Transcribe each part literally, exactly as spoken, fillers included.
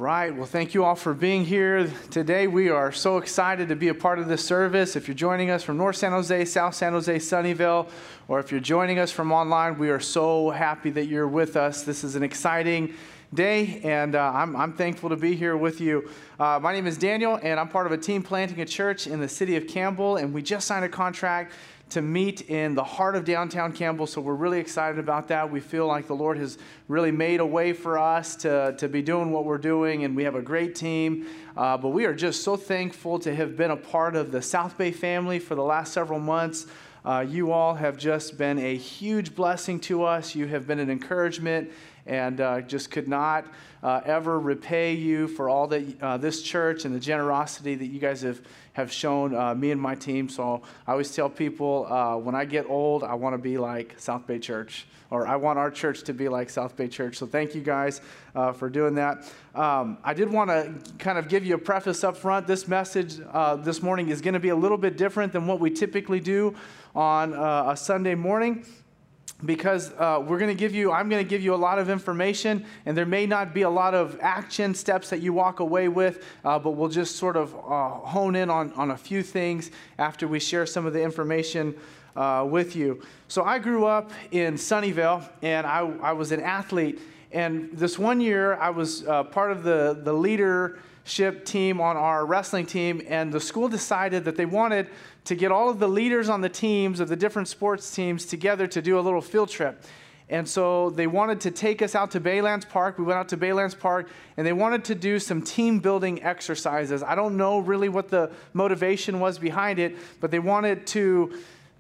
right. Well, thank you all for being here today. We are so excited to be a part of this service. If you're joining us from North San Jose, South San Jose, Sunnyvale, or if you're joining us from online, we are so happy that you're with us. This is an exciting day, and uh, I'm, I'm thankful to be here with you. Uh, my name is Daniel, and I'm part of a team planting a church in the city of Campbell, and we just signed a contract to meet in the heart of downtown Campbell, so we're really excited about that. We feel like the Lord has really made a way for us to, to be doing what we're doing, and we have a great team. Uh, but we are just so thankful to have been a part of the South Bay family for the last several months. Uh, you all have just been a huge blessing to us. You have been an encouragement, and uh, just could not uh, ever repay you for all that uh, this church and the generosity that you guys have, have shown uh, me and my team. So I always tell people, uh, when I get old, I want to be like South Bay Church, or I want our church to be like South Bay Church. So thank you guys uh, for doing that. Um, I did want to kind of give you a preface up front. This message uh, this morning is going to be a little bit different than what we typically do on uh, a Sunday morning, because uh, we're going to give you, I'm going to give you a lot of information, and there may not be a lot of action steps that you walk away with, uh, but we'll just sort of uh, hone in on, on a few things after we share some of the information uh, with you. So I grew up in Sunnyvale, and I, I was an athlete, and this one year I was uh, part of the, the leadership team on our wrestling team, and the school decided that they wanted to get all of the leaders on the teams of the different sports teams together to do a little field trip. And so they wanted to take us out to Baylands Park. We went out to Baylands Park, and they wanted to do some team building exercises. I don't know really what the motivation was behind it, but they wanted to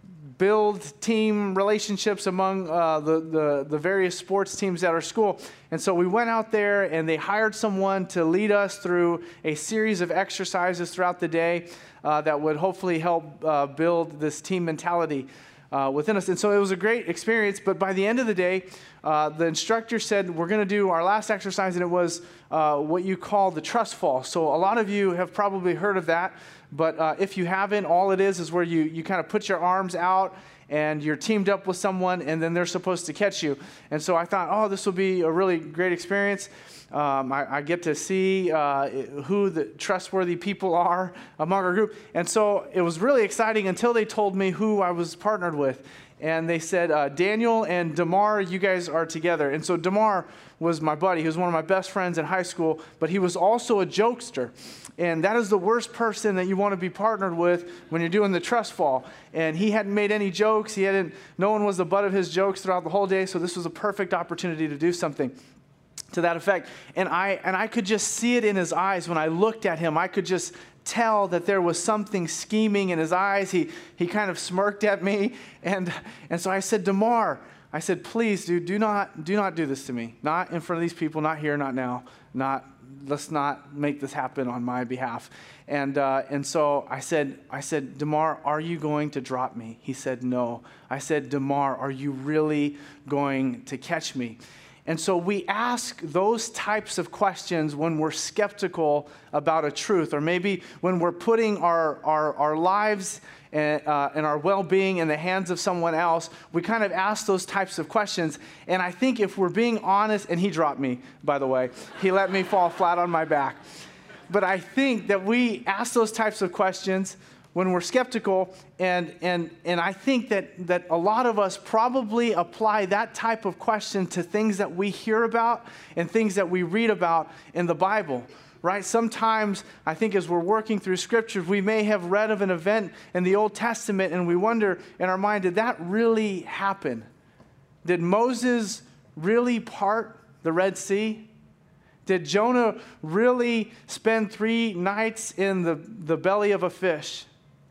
build team relationships among uh, the, the, the various sports teams at our school. And so we went out there, and they hired someone to lead us through a series of exercises throughout the day uh, that would hopefully help uh, build this team mentality uh, within us. And so it was a great experience, but by the end of the day, uh, the instructor said, we're going to do our last exercise, and it was uh, what you call the trust fall. So a lot of you have probably heard of that, but uh, if you haven't, all it is is where you, you kind of put your arms out, and you're teamed up with someone, and then they're supposed to catch you. And so I thought, oh, this will be a really great experience. Um, I, I get to see uh, who the trustworthy people are among our group. And so it was really exciting until they told me who I was partnered with. And they said, uh, Daniel and DeMar, you guys are together. And so DeMar was my buddy. He was one of my best friends in high school, but he was also a jokester. And that is the worst person that you want to be partnered with when you're doing the trust fall. And he hadn't made any jokes. He hadn't, no one was the butt of his jokes throughout the whole day, so this was a perfect opportunity to do something to that effect. And I, and I could just see it in his eyes when I looked at him. I could just tell that there was something scheming in his eyes. He, he kind of smirked at me. And, and so I said, DeMar, I said, please, dude, do not, do not do this to me. Not in front of these people, not here, not now, not, let's not make this happen on my behalf. And uh, and so I said, I said, DeMar, are you going to drop me? He said, no. I said, DeMar, are you really going to catch me? And so we ask those types of questions when we're skeptical about a truth, or maybe when we're putting our, our, our lives and, uh, and our well-being in the hands of someone else. We kind of ask those types of questions. And I think if we're being honest, and he dropped me, by the way. He let me fall flat on my back. But I think that we ask those types of questions when we're skeptical, and and and I think that, that a lot of us probably apply that type of question to things that we hear about and things that we read about in the Bible, right? Sometimes I think as we're working through scriptures, we may have read of an event in the Old Testament, and we wonder in our mind, did that really happen? Did Moses really part the Red Sea? Did Jonah really spend three nights in the, the belly of a fish?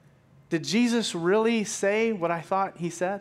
Did Jesus really say what I thought he said?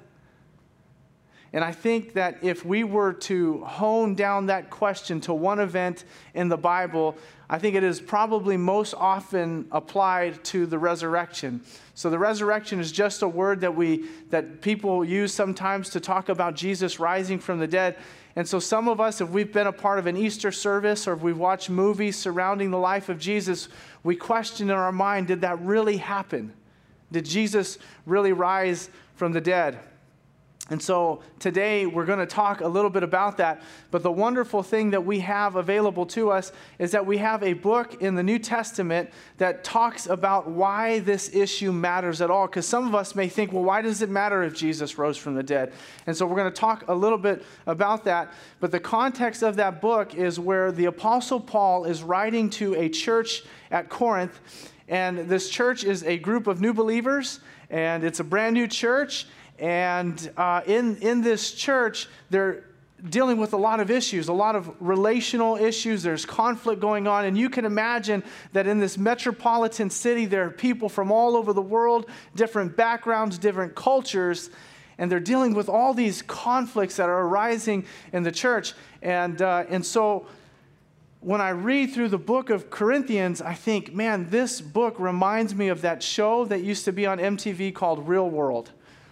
And I think that if we were to hone down that question to one event in the Bible, I think it is probably most often applied to the resurrection. So the resurrection is just a word that we that people use sometimes to talk about Jesus rising from the dead. And so some of us, if we've been a part of an Easter service, or if we've watched movies surrounding the life of Jesus, we question in our mind, did that really happen? Did Jesus really rise from the dead? And so today we're going to talk a little bit about that. But the wonderful thing that we have available to us is that we have a book in the New Testament that talks about why this issue matters at all. Because some of us may think, well, why does it matter if Jesus rose from the dead? And so we're going to talk a little bit about that. But the context of that book is where the Apostle Paul is writing to a church at Corinth. And this church is a group of new believers, and it's a brand new church. And uh, in, in this church, they're dealing with a lot of issues, a lot of relational issues. There's conflict going on. And you can imagine that in this metropolitan city, there are people from all over the world, different backgrounds, different cultures. And they're dealing with all these conflicts that are arising in the church. And, uh, and so when I read through the book of Corinthians, I think, man, this book reminds me of that show that used to be on M T V called Real World.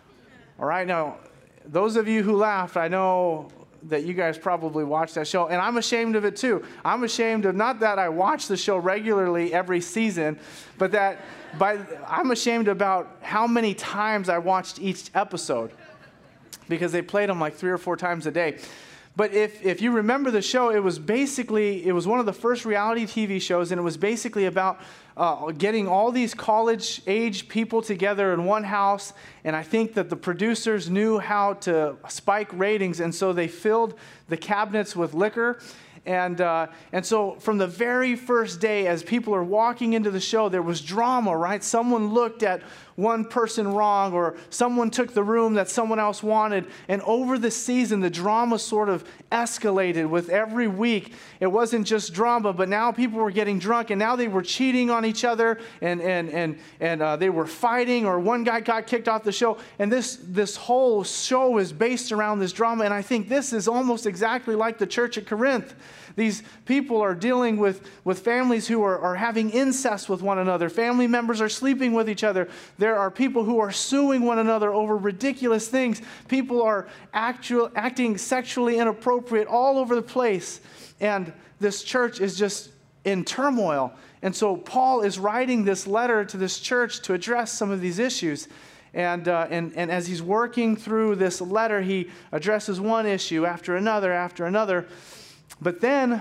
All right, now, those of you who laughed, I know that you guys probably watched that show, and I'm ashamed of it too. I'm ashamed of, not that I watch the show regularly every season, but that by, I'm ashamed about how many times I watched each episode, because they played them like three or four times a day. But if, if you remember the show, it was basically, it was one of the first reality T V shows, and it was basically about uh, getting all these college-age people together in one house, and I think that the producers knew how to spike ratings, and so they filled the cabinets with liquor. And uh, and so from the very first day, as people are walking into the show, there was drama, right? Someone looked at one person wrong, or someone took the room that someone else wanted. And over the season, the drama sort of escalated with every week. It wasn't just drama, but now people were getting drunk, and now they were cheating on each other, and and and and uh, they were fighting, or one guy got kicked off the show. And this this whole show is based around this drama. And I think this is almost exactly like the church at Corinth. These people are dealing with, with families who are, are having incest with one another. Family members are sleeping with each other. There are people who are suing one another over ridiculous things. People are actual, acting sexually inappropriate all over the place. And this church is just in turmoil. And so Paul is writing this letter to this church to address some of these issues. And, uh, and, and as he's working through this letter, he addresses one issue after another, after another. But then,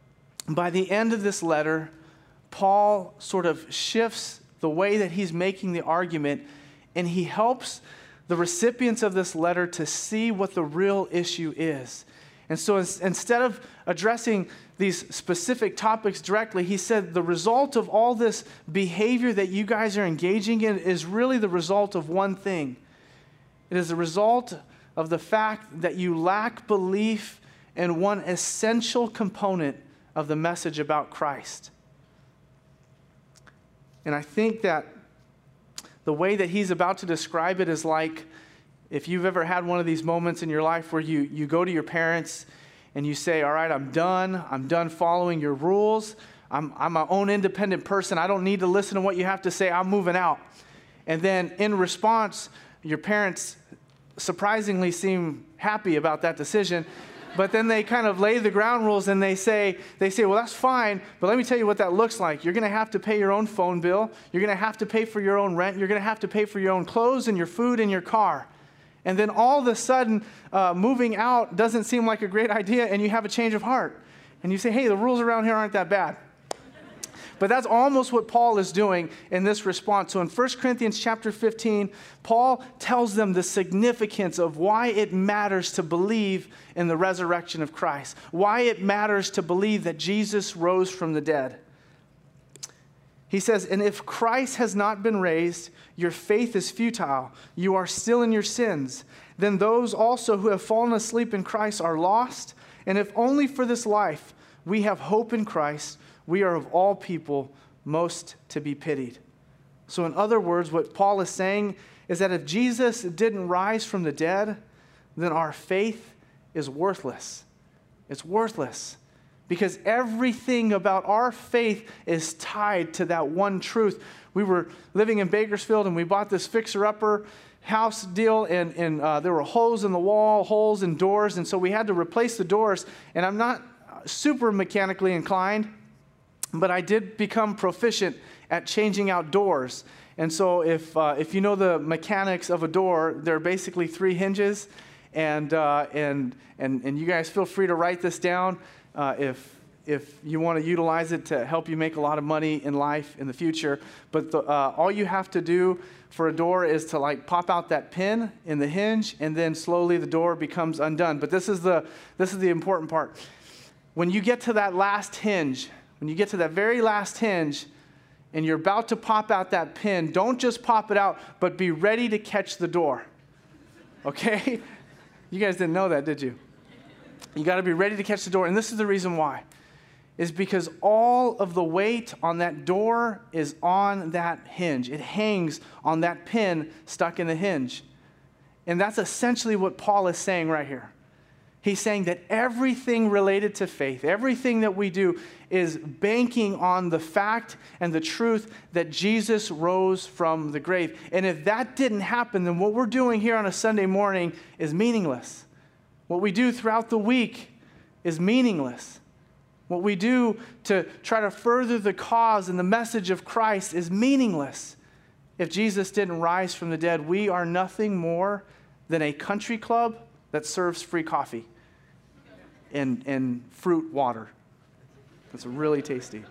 by the end of this letter, Paul sort of shifts the way that he's making the argument, and he helps the recipients of this letter to see what the real issue is. And so instead of addressing these specific topics directly, he said the result of all this behavior that you guys are engaging in is really the result of one thing. It is the result of the fact that you lack belief and one essential component of the message about Christ. And I think that the way that he's about to describe it is like if you've ever had one of these moments in your life where you, you go to your parents and you say, all right, I'm done. I'm done following your rules. I'm, I'm my own independent person. I don't need to listen to what you have to say. I'm moving out. And then in response, your parents surprisingly seem happy about that decision. But then they kind of lay the ground rules, and they say, they say, well, that's fine, but let me tell you what that looks like. You're going to have to pay your own phone bill. You're going to have to pay for your own rent. You're going to have to pay for your own clothes and your food and your car. And then all of a sudden, uh, moving out doesn't seem like a great idea, and you have a change of heart. And you say, hey, the rules around here aren't that bad. But that's almost what Paul is doing in this response. So in First Corinthians chapter fifteen, Paul tells them the significance of why it matters to believe in the resurrection of Christ, why it matters to believe that Jesus rose from the dead. He says, and if Christ has not been raised, your faith is futile. You are still in your sins. Then those also who have fallen asleep in Christ are lost. And if only for this life we have hope in Christ, we are of all people most to be pitied. So in other words, what Paul is saying is that if Jesus didn't rise from the dead, then our faith is worthless. It's worthless. Because everything about our faith is tied to that one truth. We were living in Bakersfield, and we bought this fixer-upper house deal, and, and uh, there were holes in the wall, holes in doors, and so we had to replace the doors. And I'm not super mechanically inclined, but I did become proficient at changing out doors. And so if uh, if you know the mechanics of a door, there are basically three hinges, and uh, and and and you guys feel free to write this down uh, if if you want to utilize it to help you make a lot of money in life in the future. But the, uh, all you have to do for a door is to like pop out that pin in the hinge, and then slowly the door becomes undone. But this is the this is the important part. When you get to that last hinge, when you get to that very last hinge, and you're about to pop out that pin, don't just pop it out, but be ready to catch the door. Okay? You guys didn't know that, did you? You got to be ready to catch the door. And this is the reason why. Is because all of the weight on that door is on that hinge. It hangs on that pin stuck in the hinge. And that's essentially what Paul is saying right here. He's saying that everything related to faith, everything that we do is banking on the fact and the truth that Jesus rose from the grave. And if that didn't happen, then what we're doing here on a Sunday morning is meaningless. What we do throughout the week is meaningless. What we do to try to further the cause and the message of Christ is meaningless. If Jesus didn't rise from the dead, we are nothing more than a country club that serves free coffee and, and fruit water. That's really tasty.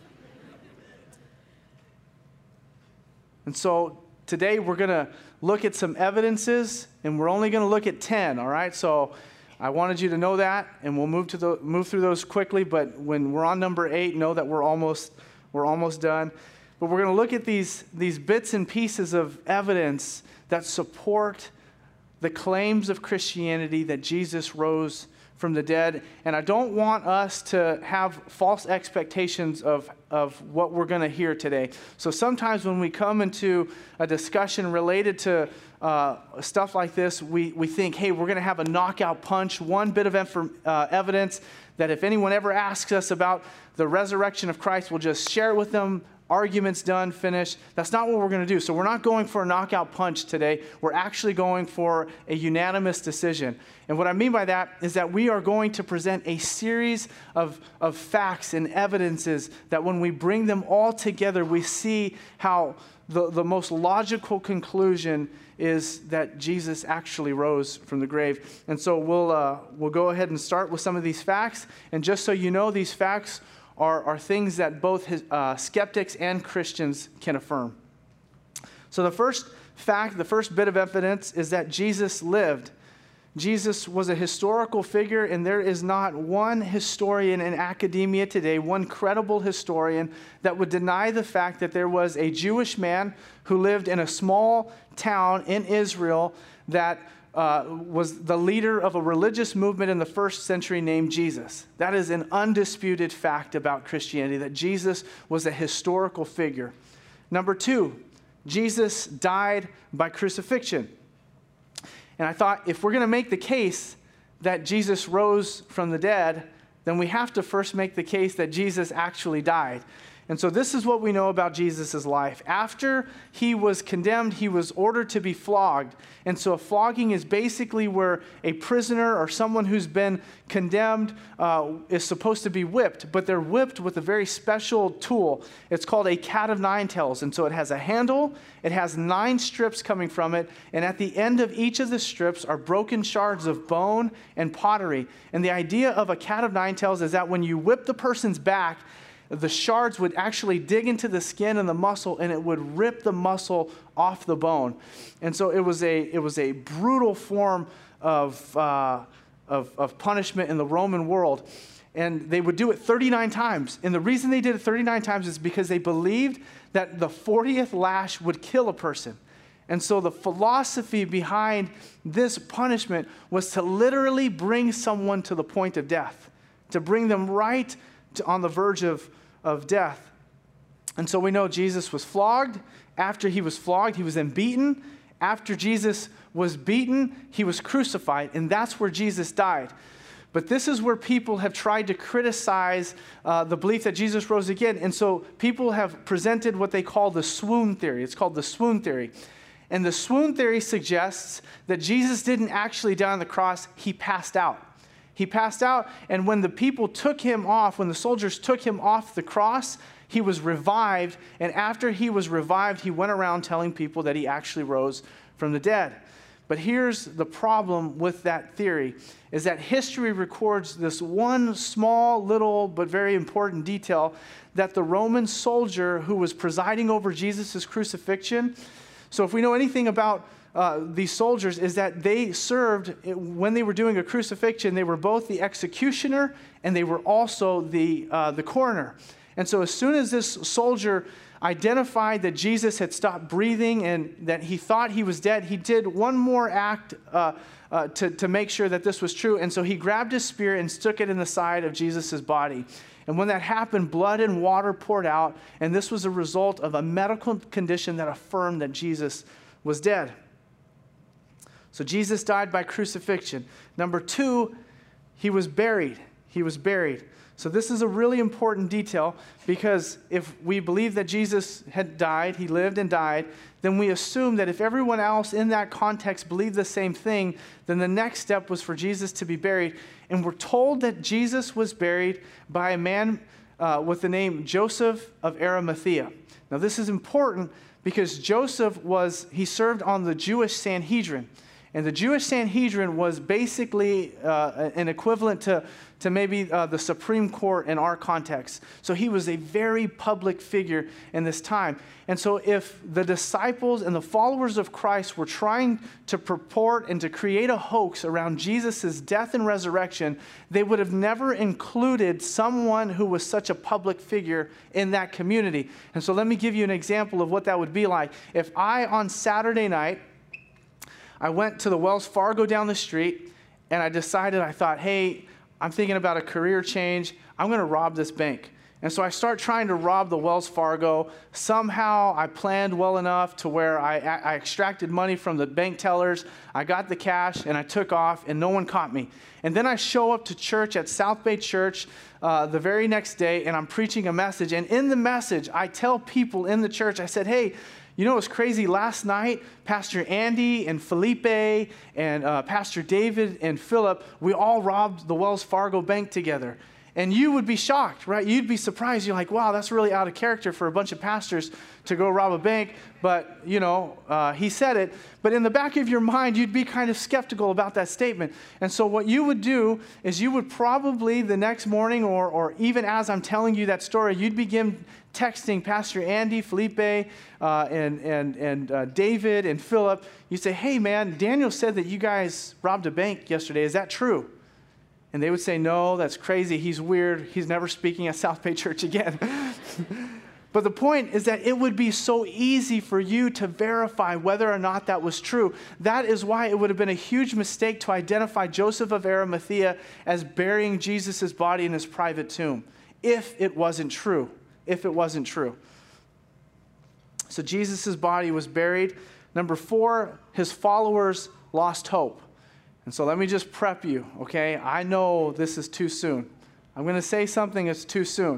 And so today we're going to look at some evidences, and we're only going to look at ten, all right? So I wanted you to know that, and we'll move to the, move through those quickly, but when we're on number eight, know that we're almost, we're almost done. But we're going to look at these, these bits and pieces of evidence that support the claims of Christianity that Jesus rose from the dead. And I don't want us to have false expectations of, of what we're going to hear today. So sometimes when we come into a discussion related to uh, stuff like this, we, we think, hey, we're going to have a knockout punch, one bit of inf- uh, evidence that if anyone ever asks us about the resurrection of Christ, we'll just share it with them. Arguments done, finished. That's not what we're going to do. So we're not going for a knockout punch today. We're actually going for a unanimous decision. And what I mean by that is that we are going to present a series of, of facts and evidences that when we bring them all together, we see how the, the most logical conclusion is that Jesus actually rose from the grave. And so we'll, uh, we'll go ahead and start with some of these facts. And just so you know, these facts Are, are things that both his, uh, skeptics and Christians can affirm. So the first fact, the first bit of evidence is that Jesus lived. Jesus was a historical figure, and there is not one historian in academia today, one credible historian, that would deny the fact that there was a Jewish man who lived in a small town in Israel that Uh, was the leader of a religious movement in the first century named Jesus. That is an undisputed fact about Christianity, that Jesus was a historical figure. Number two, Jesus died by crucifixion. And I thought, if we're going to make the case that Jesus rose from the dead, then we have to first make the case that Jesus actually died. And so this is what we know about Jesus' life. After he was condemned, he was ordered to be flogged. And so a flogging is basically where a prisoner or someone who's been condemned uh, is supposed to be whipped. But they're whipped with a very special tool. It's called a cat of nine tails. And so it has a handle, it has nine strips coming from it, and at the end of each of the strips are broken shards of bone and pottery. And the idea of a cat of nine tails is that when you whip the person's back, the shards would actually dig into the skin and the muscle, and it would rip the muscle off the bone. And so it was a it was a brutal form of uh, of, of punishment in the Roman world. And they would do it thirty-nine times. And the reason they did it thirty-nine times is because they believed that the fortieth lash would kill a person. And so the philosophy behind this punishment was to literally bring someone to the point of death, to bring them right to, on the verge of of death. And so we know Jesus was flogged. After he was flogged, he was then beaten. After Jesus was beaten, he was crucified, and that's where Jesus died. But this is where people have tried to criticize uh, the belief that Jesus rose again. And so people have presented what they call the swoon theory. It's called the swoon theory. And the swoon theory suggests that Jesus didn't actually die on the cross, he passed out. He passed out, and when the people took him off, when the soldiers took him off the cross, he was revived, and after he was revived, he went around telling people that he actually rose from the dead. But here's the problem with that theory, is that history records this one small, little, but very important detail, that the Roman soldier who was presiding over Jesus' crucifixion, so if we know anything about uh, these soldiers, is that they served, when they were doing a crucifixion, they were both the executioner and they were also the, uh, the coroner. And so as soon as this soldier identified that Jesus had stopped breathing and that he thought he was dead, he did one more act uh, uh, to, to make sure that this was true. And so he grabbed his spear and stuck it in the side of Jesus' body. And when that happened, blood and water poured out, and this was a result of a medical condition that affirmed that Jesus was dead. So Jesus died by crucifixion. Number two, he was buried. He was buried. So this is a really important detail, because if we believe that Jesus had died, he lived and died, then we assume that if everyone else in that context believed the same thing, then the next step was for Jesus to be buried. And we're told that Jesus was buried by a man uh, with the name Joseph of Arimathea. Now this is important because Joseph was, he served on the Jewish Sanhedrin. And the Jewish Sanhedrin was basically uh, an equivalent to, to maybe uh, the Supreme Court in our context. So he was a very public figure in this time. And so if the disciples and the followers of Christ were trying to purport and to create a hoax around Jesus' death and resurrection, they would have never included someone who was such a public figure in that community. And so let me give you an example of what that would be like. If I, on Saturday night, I went to the Wells Fargo down the street, and I decided, I thought, hey, I'm thinking about a career change. I'm going to rob this bank. And so I start trying to rob the Wells Fargo. Somehow I planned well enough to where I, I extracted money from the bank tellers. I got the cash, and I took off, and no one caught me. And then I show up to church at South Bay Church uh, the very next day, and I'm preaching a message. And in the message, I tell people in the church, I said, hey, you know, it was crazy. Last night, Pastor Andy and Felipe and uh, Pastor David and Philip, we all robbed the Wells Fargo bank together. And you would be shocked, right? You'd be surprised. You're like, wow, that's really out of character for a bunch of pastors to go rob a bank. But, you know, uh, he said it. But in the back of your mind, you'd be kind of skeptical about that statement. And so what you would do is you would probably the next morning or, or even as I'm telling you that story, you'd begin texting Pastor Andy, Felipe, uh, and, and, and uh, David and Philip. You say, hey, man, Daniel said that you guys robbed a bank yesterday. Is that true? And they would say, no, that's crazy. He's weird. He's never speaking at South Bay Church again. But the point is that it would be so easy for you to verify whether or not that was true. That is why it would have been a huge mistake to identify Joseph of Arimathea as burying Jesus' body in his private tomb, if it wasn't true. If it wasn't true. So Jesus' body was buried. Number four, his followers lost hope. And so let me just prep you, okay? I know this is too soon. I'm going to say something that's too soon.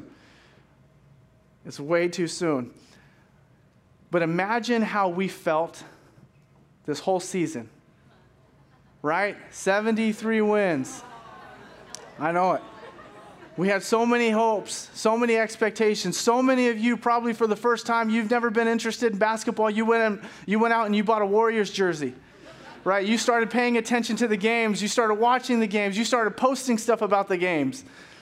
It's way too soon. But imagine how we felt this whole season, right? seventy-three wins. I know it. We had so many hopes, so many expectations. So many of you, probably for the first time, you've never been interested in basketball. You went, and, you went out and you bought a Warriors jersey. Right? You started paying attention to the games. You started watching the games. You started posting stuff about the games.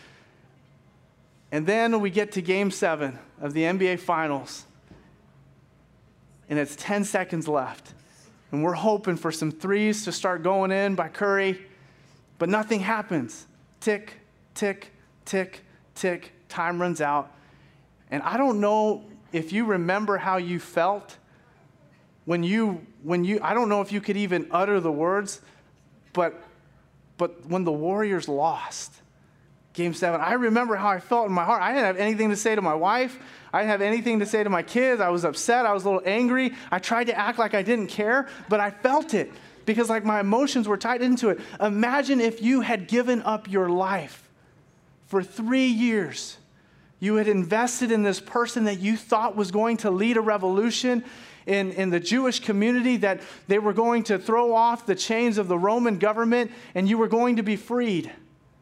And then we get to game seven of the N B A Finals. And it's ten seconds left. And we're hoping for some threes to start going in by Curry. But nothing happens. Tick, tick, tick, tick. Time runs out. And I don't know if you remember how you felt When you, when you, I don't know if you could even utter the words, but, but when the Warriors lost game seven, I remember how I felt in my heart. I didn't have anything to say to my wife. I didn't have anything to say to my kids. I was upset. I was a little angry. I tried to act like I didn't care, but I felt it because like my emotions were tied into it. Imagine if you had given up your life for three years. You had invested in this person that you thought was going to lead a revolution in, in the Jewish community, that they were going to throw off the chains of the Roman government and you were going to be freed.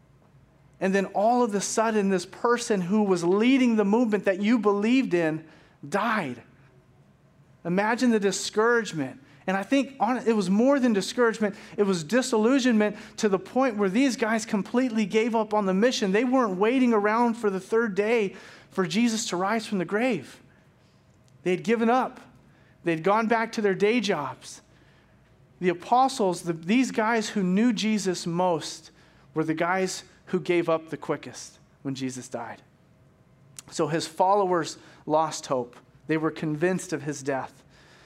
And then all of a sudden, this person who was leading the movement that you believed in died. Imagine the discouragement. And I think on, it was more than discouragement. It was disillusionment to the point where these guys completely gave up on the mission. They weren't waiting around for the third day for Jesus to rise from the grave. They had given up. They'd gone back to their day jobs. The apostles, the, these guys who knew Jesus most, were the guys who gave up the quickest when Jesus died. So his followers lost hope. They were convinced of his death.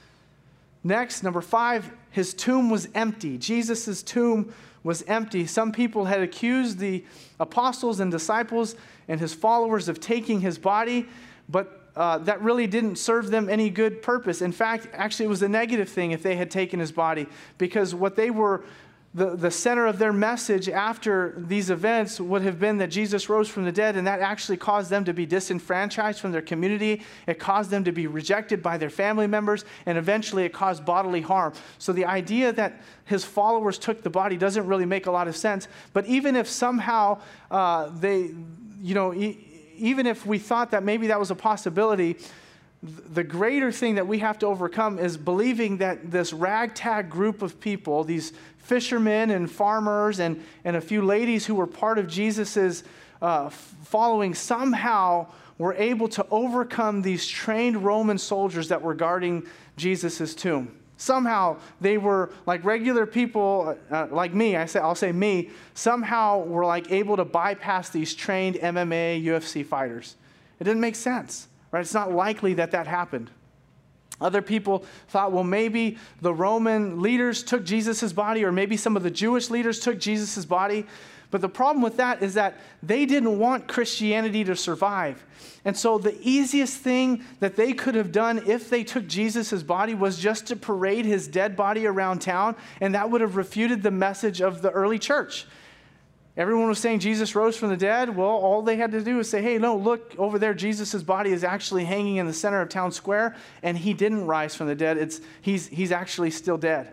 Next, number five, his tomb was empty. Jesus' tomb was empty. Some people had accused the apostles and disciples and his followers of taking his body, but uh, that really didn't serve them any good purpose. In fact, actually it was a negative thing if they had taken his body, because what they were, the, the center of their message after these events would have been that Jesus rose from the dead, and that actually caused them to be disenfranchised from their community. It caused them to be rejected by their family members, and eventually it caused bodily harm. So the idea that his followers took the body doesn't really make a lot of sense. But even if somehow uh, they, you know, e- even if we thought that maybe that was a possibility, the greater thing that we have to overcome is believing that this ragtag group of people, these fishermen and farmers and, and a few ladies who were part of Jesus's uh, following, somehow were able to overcome these trained Roman soldiers that were guarding Jesus's tomb. Somehow they were like regular people, uh, like me, I say, I'll say me, somehow were like able to bypass these trained M M A, U F C fighters. It didn't make sense, right? It's not likely that that happened. Other people thought, well, maybe the Roman leaders took Jesus' body, or maybe some of the Jewish leaders took Jesus' body. But the problem with that is that they didn't want Christianity to survive. And so the easiest thing that they could have done if they took Jesus' body was just to parade his dead body around town, and that would have refuted the message of the early church. Everyone was saying Jesus rose from the dead. Well, all they had to do was say, hey, no, look, over there, Jesus' body is actually hanging in the center of town square, and he didn't rise from the dead. It's, he's, he's actually still dead.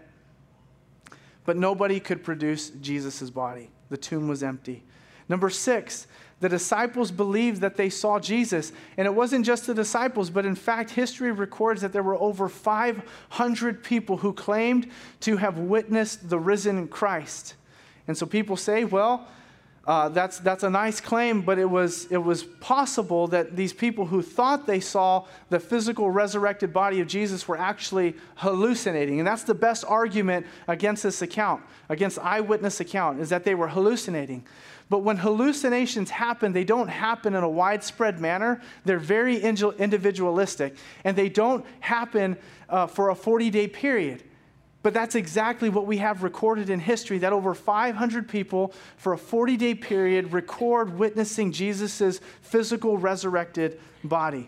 But nobody could produce Jesus' body. The tomb was empty. Number six, the disciples believed that they saw Jesus. And it wasn't just the disciples, but in fact, history records that there were over five hundred people who claimed to have witnessed the risen Christ. And so people say, well, uh, that's that's a nice claim, but it was it was possible that these people who thought they saw the physical resurrected body of Jesus were actually hallucinating. And that's the best argument against this account, against eyewitness account, is that they were hallucinating. But when hallucinations happen, they don't happen in a widespread manner. They're very individualistic, and they don't happen uh, for a forty-day period. But that's exactly what we have recorded in history, that over five hundred people for a forty-day period record witnessing Jesus' physical resurrected body.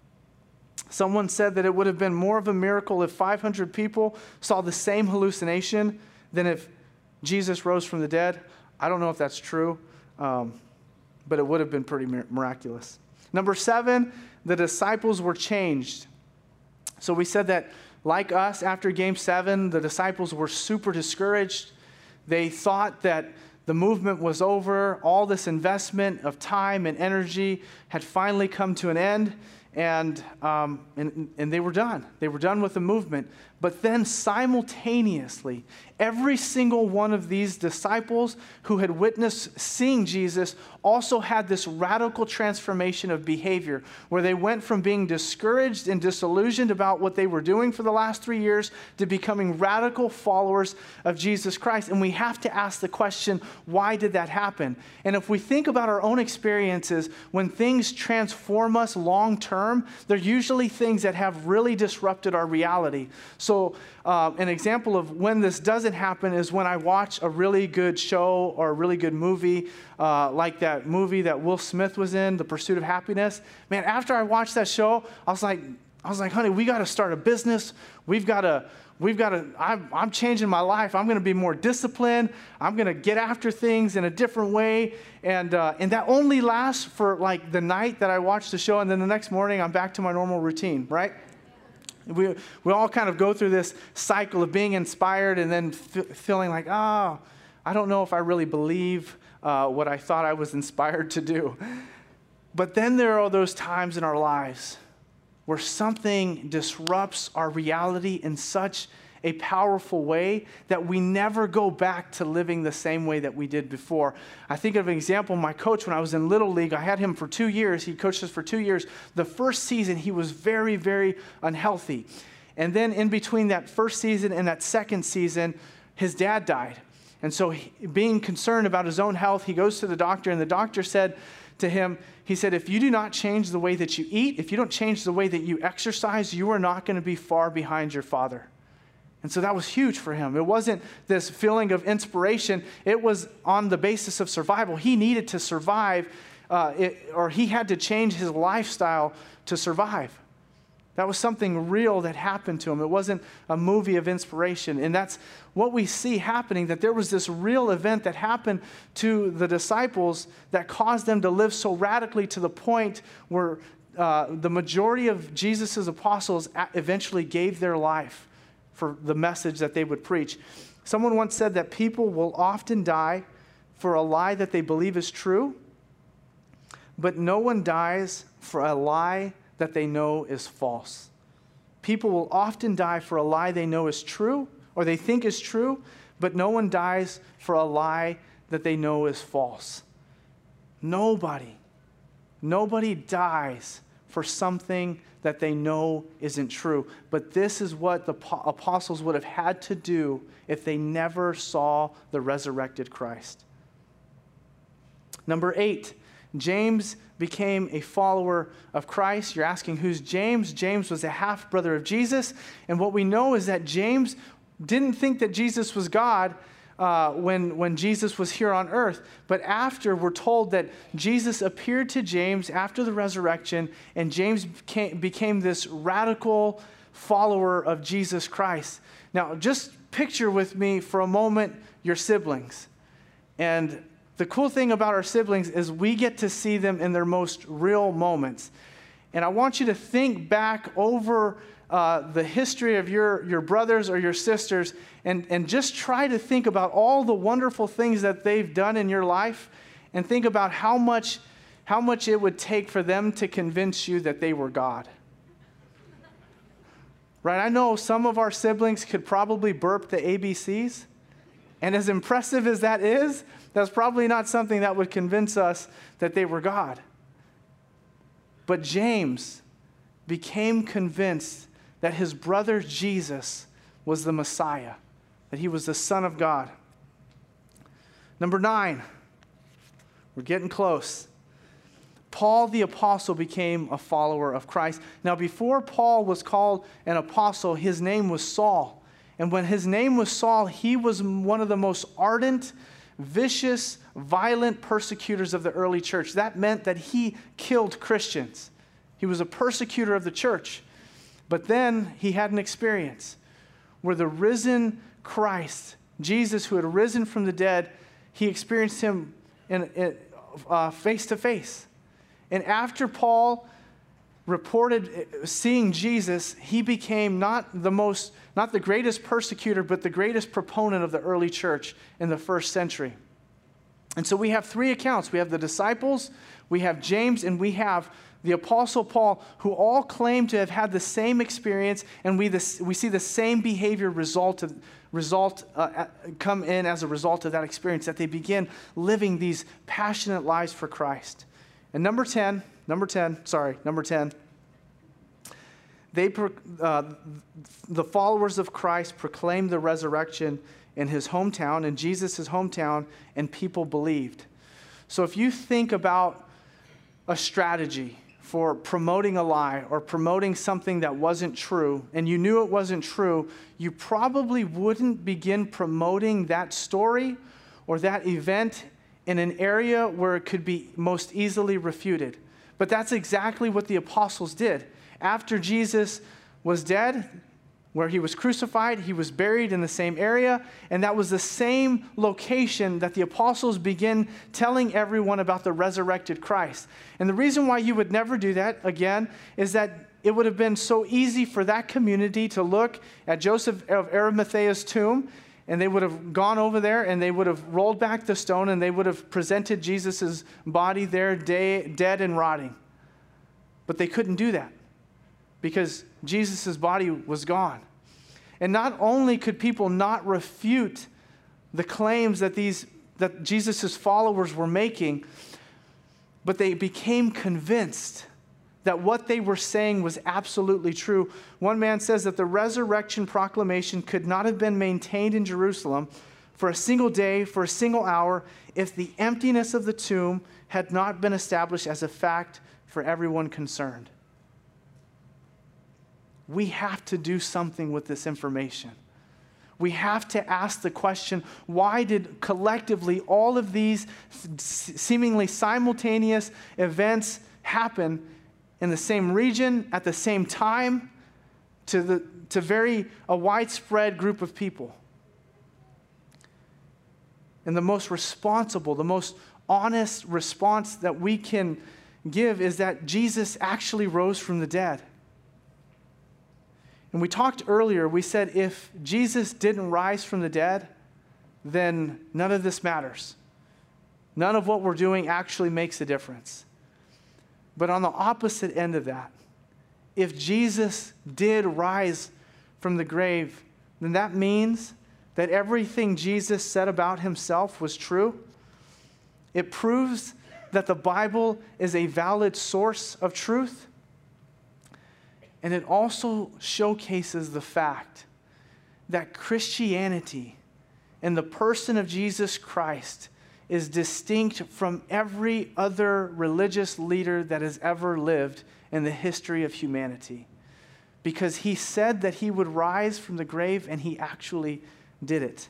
Someone said that it would have been more of a miracle if five hundred people saw the same hallucination than if Jesus rose from the dead. I don't know if that's true, um, but it would have been pretty miraculous. Number seven, the disciples were changed. So we said that, like us, after game seven, the disciples were super discouraged. They thought that the movement was over. All this investment of time and energy had finally come to an end, and, um, and, and they were done. They were done with the movement. But then simultaneously, every single one of these disciples who had witnessed seeing Jesus also had this radical transformation of behavior, where they went from being discouraged and disillusioned about what they were doing for the last three years to becoming radical followers of Jesus Christ. And we have to ask the question, why did that happen? And if we think about our own experiences, when things transform us long term, they're usually things that have really disrupted our reality. So uh, an example of when this doesn't happen is when I watch a really good show or a really good movie, uh, like that movie that Will Smith was in, The Pursuit of Happiness. Man, after I watched that show, I was like, I was like, honey, we got to start a business. We've got to, we've got to, I'm, I'm changing my life. I'm going to be more disciplined. I'm going to get after things in a different way. And, uh, and that only lasts for like the night that I watch the show. And then the next morning, I'm back to my normal routine, right? We, we all kind of go through this cycle of being inspired and then f- feeling like, oh, I don't know if I really believe uh, what I thought I was inspired to do. But then there are those times in our lives where something disrupts our reality in such a powerful way that we never go back to living the same way that we did before. I think of an example, my coach when I was in Little League, I had him for two years. He coached us for two years. The first season, he was very, very unhealthy. And then in between that first season and that second season, his dad died. And so he, being concerned about his own health, he goes to the doctor, and the doctor said to him, he said, if you do not change the way that you eat, if you don't change the way that you exercise, you are not going to be far behind your father. And so that was huge for him. It wasn't this feeling of inspiration. It was on the basis of survival. He needed to survive, uh, it, or he had to change his lifestyle to survive. That was something real that happened to him. It wasn't a movie of inspiration. And that's what we see happening, that there was this real event that happened to the disciples that caused them to live so radically to the point where uh, the majority of Jesus' apostles eventually gave their life for the message that they would preach. Someone once said that people will often die for a lie that they believe is true, but no one dies for a lie that they know is false. People will often die for a lie they know is true, or they think is true, but no one dies for a lie that they know is false. Nobody, nobody dies for something that they know isn't true. But this is what the apostles would have had to do if they never saw the resurrected Christ. Number eight, James became a follower of Christ. You're asking, who's James? James was a half-brother of Jesus. And what we know is that James didn't think that Jesus was God uh, when, when Jesus was here on earth. But after, we're told that Jesus appeared to James after the resurrection, and James became, became this radical follower of Jesus Christ. Now, just picture with me for a moment your siblings. And the cool thing about our siblings is we get to see them in their most real moments. And I want you to think back over uh, the history of your, your brothers or your sisters and, and just try to think about all the wonderful things that they've done in your life and think about how much, how much it would take for them to convince you that they were God. Right? I know some of our siblings could probably burp the A B Cs. And as impressive as that is, that's probably not something that would convince us that they were God. But James became convinced that his brother Jesus was the Messiah, that he was the Son of God. Number nine, we're getting close. Paul the apostle became a follower of Christ. Now, before Paul was called an apostle, his name was Saul. And when his name was Saul, he was one of the most ardent, vicious, violent persecutors of the early church. That meant that he killed Christians. He was a persecutor of the church. But then he had an experience where the risen Christ, Jesus who had risen from the dead, he experienced him in, in, uh, face to face. And after Paul reported seeing Jesus, he became not the most, not the greatest persecutor, but the greatest proponent of the early church in the first century. And so we have three accounts. We have the disciples, we have James, and we have the Apostle Paul, who all claim to have had the same experience, and we, this, we see the same behavior result, of, result uh, come in as a result of that experience, that they begin living these passionate lives for Christ. And number ten, number ten, sorry, number ten, they, uh, the followers of Christ proclaimed the resurrection in his hometown, in Jesus' hometown, and people believed. So if you think about a strategy for promoting a lie or promoting something that wasn't true, and you knew it wasn't true, you probably wouldn't begin promoting that story or that event in an area where it could be most easily refuted. But that's exactly what the apostles did. After Jesus was dead, where he was crucified, he was buried in the same area, and that was the same location that the apostles began telling everyone about the resurrected Christ. And the reason why you would never do that, again, is that it would have been so easy for that community to look at Joseph of Arimathea's tomb and they would have gone over there and they would have rolled back the stone and they would have presented Jesus' body there day, dead and rotting. But they couldn't do that because Jesus' body was gone. And not only could people not refute the claims that these that Jesus' followers were making, but they became convinced that what they were saying was absolutely true. One man says that the resurrection proclamation could not have been maintained in Jerusalem for a single day, for a single hour, if the emptiness of the tomb had not been established as a fact for everyone concerned. We have to do something with this information. We have to ask the question, why did collectively all of these seemingly simultaneous events happen in the same region, at the same time, to the to very a widespread group of people? And the most responsible, the most honest response that we can give is that Jesus actually rose from the dead. And we talked earlier, we said if Jesus didn't rise from the dead, then none of this matters. None of what we're doing actually makes a difference. But on the opposite end of that, if Jesus did rise from the grave, then that means that everything Jesus said about himself was true. It proves that the Bible is a valid source of truth. And it also showcases the fact that Christianity and the person of Jesus Christ is distinct from every other religious leader that has ever lived in the history of humanity. Because he said that he would rise from the grave, and he actually did it.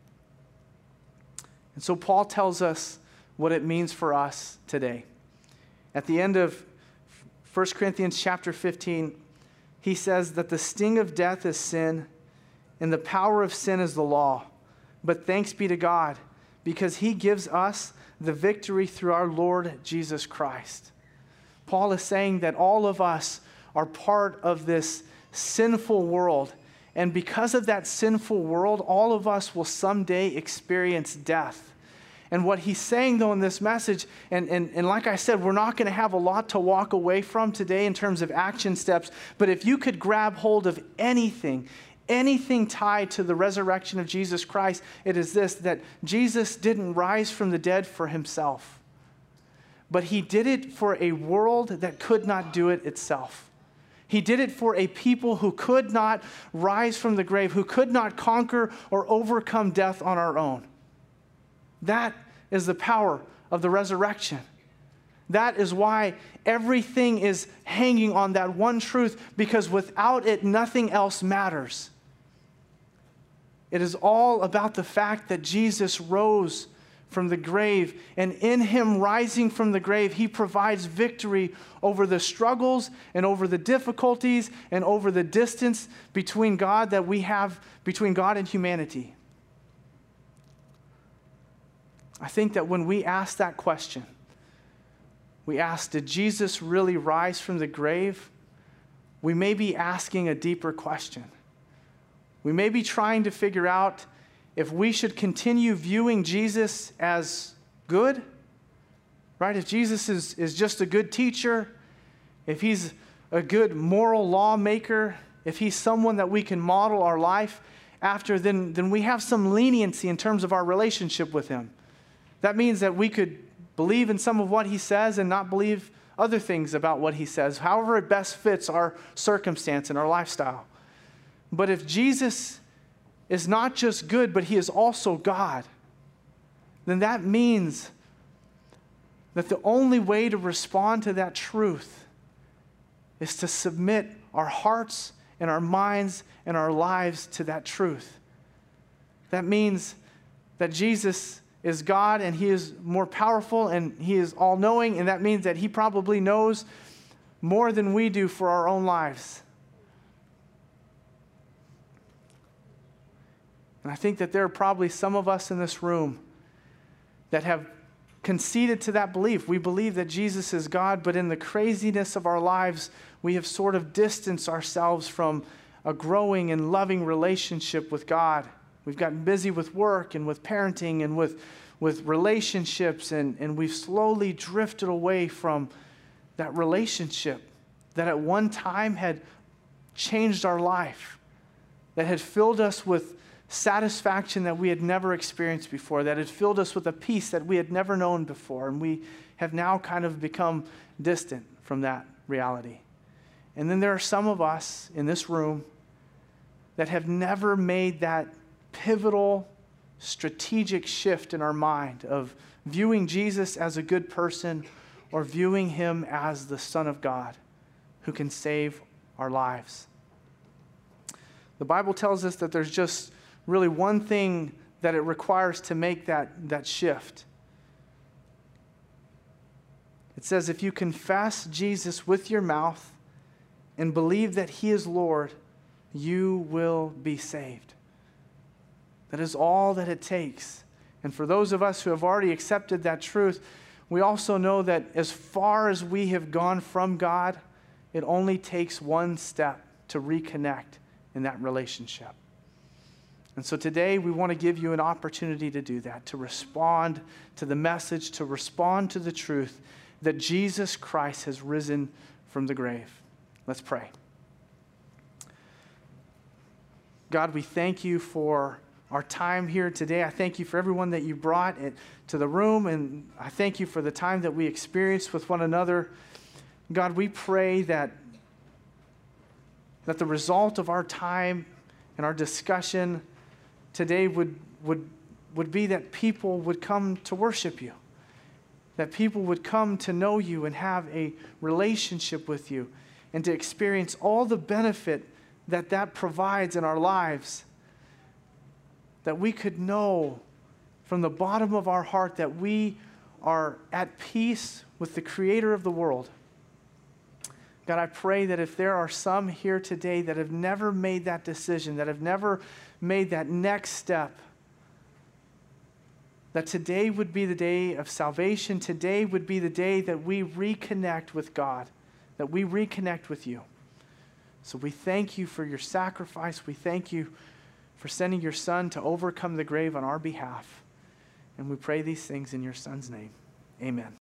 And so Paul tells us what it means for us today. At the end of First Corinthians chapter fifteen, he says that the sting of death is sin, and the power of sin is the law. But thanks be to God, because he gives us the victory through our Lord Jesus Christ. Paul is saying that all of us are part of this sinful world. And because of that sinful world, all of us will someday experience death. And what he's saying, though, in this message, and, and, and like I said, we're not going to have a lot to walk away from today in terms of action steps, but if you could grab hold of anything, anything tied to the resurrection of Jesus Christ, it is this, that Jesus didn't rise from the dead for himself, but he did it for a world that could not do it itself. He did it for a people who could not rise from the grave, who could not conquer or overcome death on our own. That is the power of the resurrection. That is why everything is hanging on that one truth, because without it, nothing else matters. It is all about the fact that Jesus rose from the grave, and in him rising from the grave, he provides victory over the struggles and over the difficulties and over the distance between God that we have between God and humanity. I think that when we ask that question, we ask, did Jesus really rise from the grave? We may be asking a deeper question. We may be trying to figure out if we should continue viewing Jesus as good, right? If Jesus is, is just a good teacher, if he's a good moral lawmaker, if he's someone that we can model our life after, then, then we have some leniency in terms of our relationship with him. That means that we could believe in some of what he says and not believe other things about what he says, however it best fits our circumstance and our lifestyle. But if Jesus is not just good, but he is also God, then that means that the only way to respond to that truth is to submit our hearts and our minds and our lives to that truth. That means that Jesus is God, and he is more powerful, and he is all-knowing, and that means that he probably knows more than we do for our own lives. And I think that there are probably some of us in this room that have conceded to that belief. We believe that Jesus is God, but in the craziness of our lives, we have sort of distanced ourselves from a growing and loving relationship with God. We've gotten busy with work and with parenting and with, with relationships, and, and we've slowly drifted away from that relationship that at one time had changed our life, that had filled us with satisfaction that we had never experienced before, that had filled us with a peace that we had never known before, and we have now kind of become distant from that reality. And then there are some of us in this room that have never made that pivotal, strategic shift in our mind of viewing Jesus as a good person or viewing him as the Son of God who can save our lives. The Bible tells us that there's just really one thing that it requires to make that, that shift. It says, if you confess Jesus with your mouth and believe that he is Lord, you will be saved. That is all that it takes. And for those of us who have already accepted that truth, we also know that as far as we have gone from God, it only takes one step to reconnect in that relationship. And so today we want to give you an opportunity to do that, to respond to the message, to respond to the truth that Jesus Christ has risen from the grave. Let's pray. God, we thank you for our time here today. I thank you for everyone that you brought it to the room, and I thank you for the time that we experienced with one another. God, we pray that, that the result of our time and our discussion today would, would, would be that people would come to worship you, that people would come to know you and have a relationship with you and to experience all the benefit that that provides in our lives, that we could know from the bottom of our heart that we are at peace with the Creator of the world. God, I pray that if there are some here today that have never made that decision, that have never made that next step, that today would be the day of salvation. Today would be the day that we reconnect with God, that we reconnect with you. So we thank you for your sacrifice. We thank you for sending your Son to overcome the grave on our behalf. And we pray these things in your Son's name. Amen.